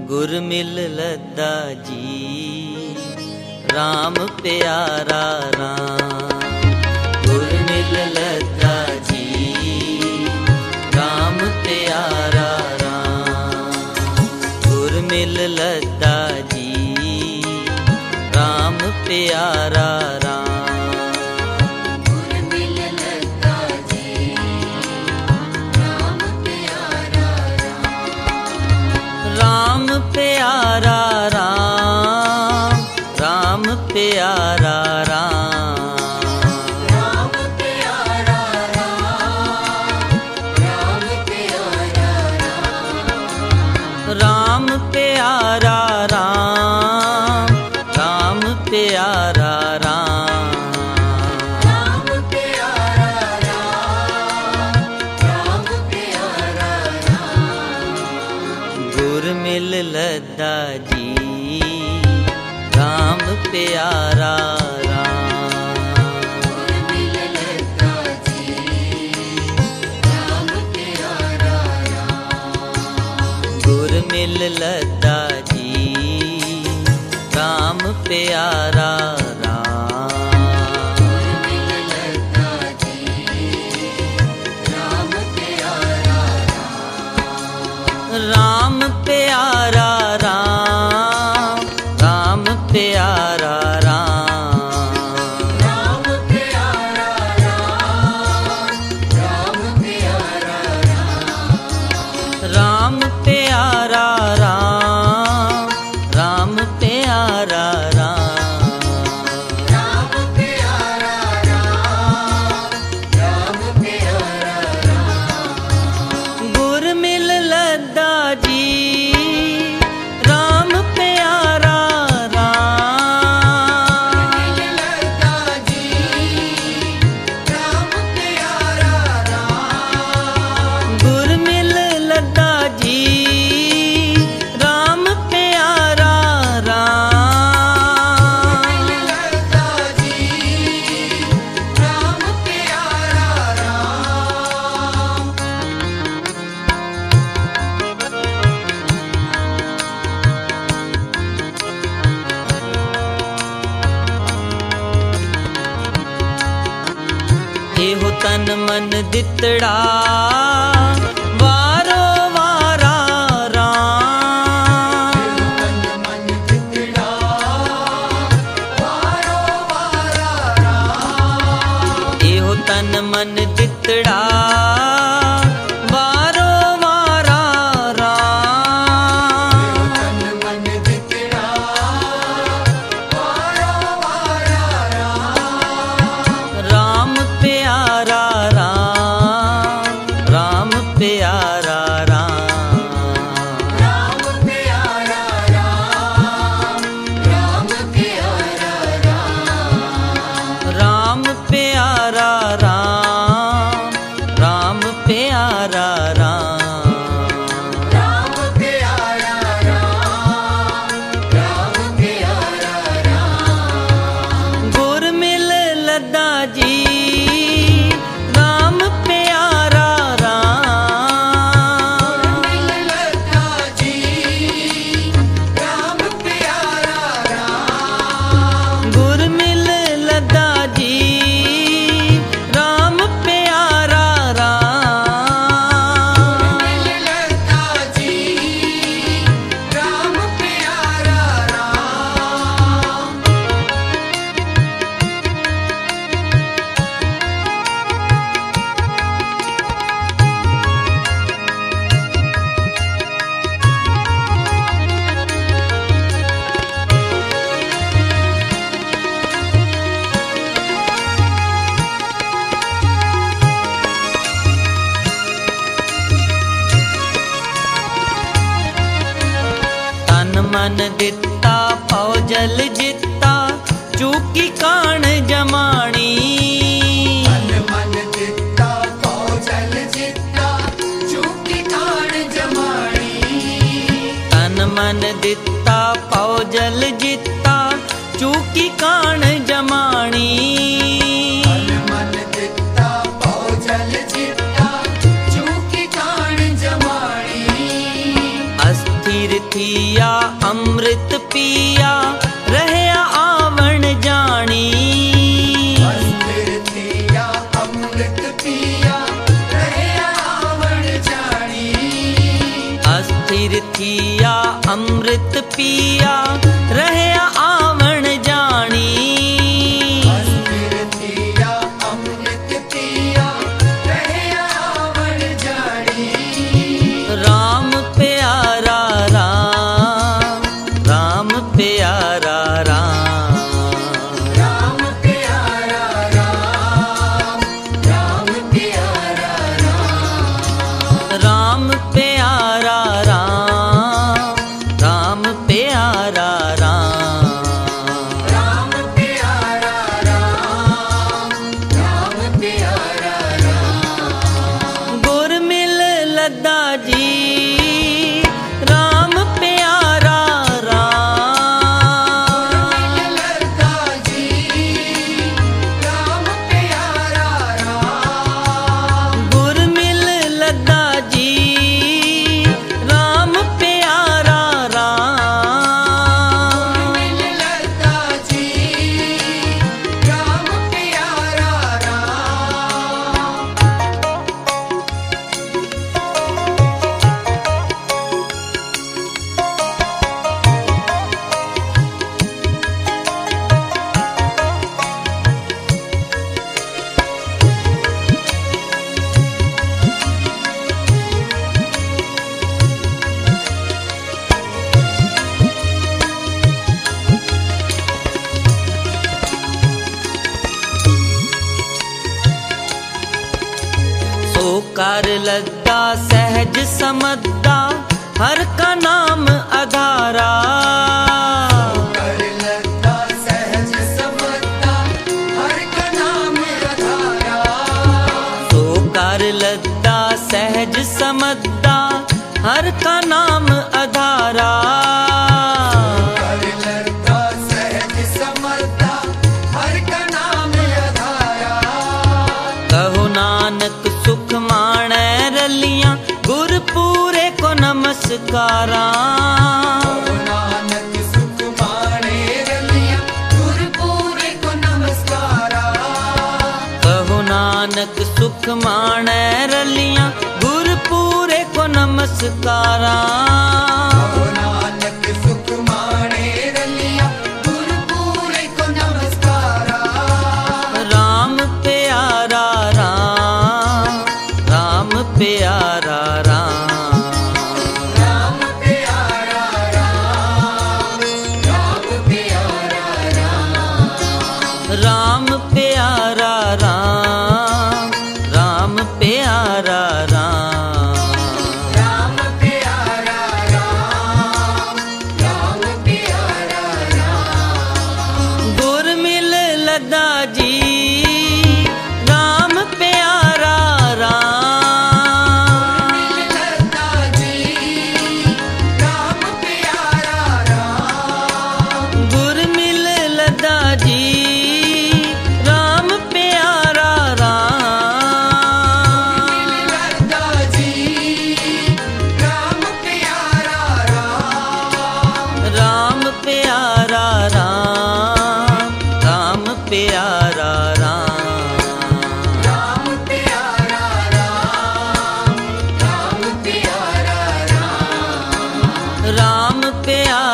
गुर मिल लद्दा जी राम प्यारा राम। गुर मिल लद्दा जी राम प्यारा राम। गुर मिल लद्दा जी राम प्यारा राम। राम प्यारा राम, राम प्यारा राम। राम प्यारा राम, राम प्यारा राम। राम प्यारा राम, राम प्यारा राम। राम प्यारा राम, राम प्यारा राम। गुर मिल लद्दा जी राम प्यारा राम। गुर मिल लद्दा जी राम प्यारा राम। गुर मिल लद्दा जी राम प्यारा राम। गुर मिल लद्दा जी राम प्यारा राम। राम प्यारा राम, राम प्यारा राम। राम प्यारा राम, राम प्यारा राम। राम प्यारा राम, राम प्यारा राम। राम प्यारा राम, राम प्यारा राम। गुर मिल लद्दा जी राम प्यारा राम। मिल लद्दा जी राम प्यारा राम। गुर मिल लद्दा जी राम प्यारा राम। मिल लद्दा जी राम प्यारा राम। एहो तन मन दितड़ा वारो वारा राम। तन मन दितड़ा वारो वारा राम। एहो तन मन दितड़ा वारो वारा राम। तन मन दितड़ा वारो वारा राम। राम प्यारा राम, राम प्यारा राम। राम प्यारा राम, राम प्यारा राम। राम प्यारा राम, राम प्यारा राम। राम प्यारा राम, राम प्यारा राम। गुर मिल लद्दा जी राम प्यारा राम। मिल लद्दा जी राम प्यारा राम। गुर मिल लद्दा जी राम प्यारा राम। मिल लद्दा जी राम प्यारा राम। तन मन दिता पौ जल जिता चूकी कान जमाणी। तन मन दिता पौजल जिता चूकी कान जमाणी। तन मन दिता पौ जल जिता चूकी कान जमाणी। तन मन दिता पौजल जिता चूकी कान जमाणी। अस्थिर थिया अमृत पिया रहया आवण जानी। अस्थिर थिया अमृत पिया रहया आवण जानी। अस्थिर थिया अमृत पिया रहया आवण जानी। अस्थिर थिया अमृत पिया रहया आवण जानी। राम प्यारा राम, राम प्यारा राम, राम प्यारा राम, राम प्यारा राम। राम प्यारा राम, राम प्यारा राम। राम प्यारा राम, राम प्यारा राम। गुर मिल लद्दा जी राम प्यारा राम। लद्दा जी राम प्यारा राम। गुर मिल लद्दा जी राम प्यारा राम। लद्दा जी राम प्यारा राम। सो कर लद्दा सहज समद्दा हर का नाम आधारा। कर लद्दा सहज समद्दा हर का नाम आधारा। सो कर लद्दा सहज समद्दा हर का नाम आधारा। कर लद्दा सहज समद्दा हर का नाम आधारा। कहो नानक सुख माणै रलियां गुर पूरे को नमस्कारा। नानक सुख माणे रलिया गुर पूरे को नमस्कारा। कहो नानक सुख माणै रलियां गुर पूरे को नमस्कारा। नानक सुख माणे रलिया गुर पूरे को नमस्कारा। राम प्यारा राम, राम प्यारा राम। राम प्यारा राम, राम प्यारा राम। राम प्यारा राम, राम प्यारा राम। राम प्यारा राम, राम प्यारा राम। गुर मिल लद्दा जी राम प्यारा राम। लद्दा जी राम प्यारा राम। गुर मिल लद्दा जी राम प्यारा राम। लद्दा जी राम प्यारा राम। राम प्यारा राम, राम प्यारा राम। राम प्यारा राम, राम प्यारा राम। राम प्यारा